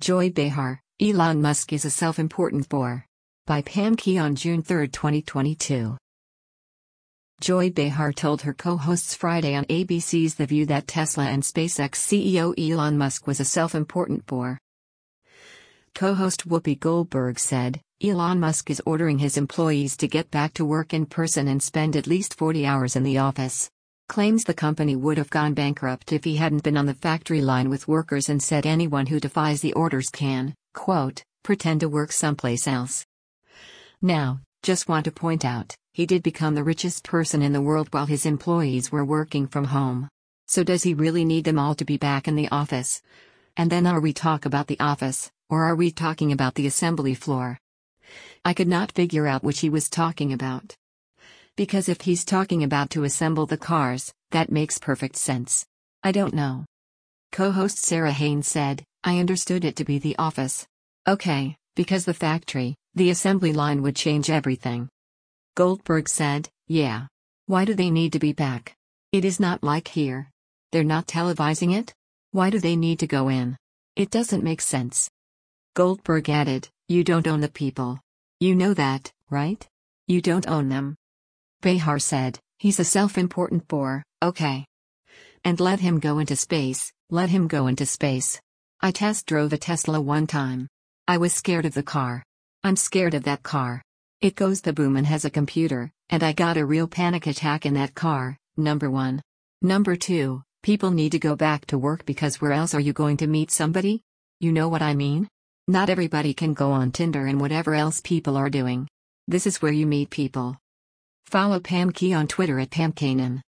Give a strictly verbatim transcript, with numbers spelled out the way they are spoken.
Joy Behar, Elon Musk is a self-important bore. By Pam Key on June third, twenty twenty-two. Joy Behar told her co-hosts Friday on A B C's The View that Tesla and SpaceX C E O Elon Musk was a self-important bore. Co-host Whoopi Goldberg said, Elon Musk is ordering his employees to get back to work in person and spend at least forty hours in the office. Claims the company would have gone bankrupt if he hadn't been on the factory line with workers and said anyone who defies the orders can, quote, pretend to work someplace else. Now, just want to point out, he did become the richest person in the world while his employees were working from home. So does he really need them all to be back in the office? And then are we talk about the office, or are we talking about the assembly floor? I could not figure out which he was talking about. Because if he's talking about to assemble the cars, that makes perfect sense. I don't know. Co-host Sarah Haynes said, I understood it to be the office. Okay, because the factory, the assembly line would change everything. Goldberg said, yeah. Why do they need to be back? It is not like here. They're not televising it? Why do they need to go in? It doesn't make sense. Goldberg added, you don't own the people. You know that, right? You don't own them. Behar said, he's a self-important bore, okay. And let him go into space, let him go into space. I test drove a Tesla one time. I was scared of the car. I'm scared of that car. It goes the boom and has a computer, and I got a real panic attack in that car, number one. Number two, people need to go back to work because where else are you going to meet somebody? You know what I mean? Not everybody can go on Tinder and whatever else people are doing. This is where you meet people. Follow Pam Key on Twitter at Pam Kanan.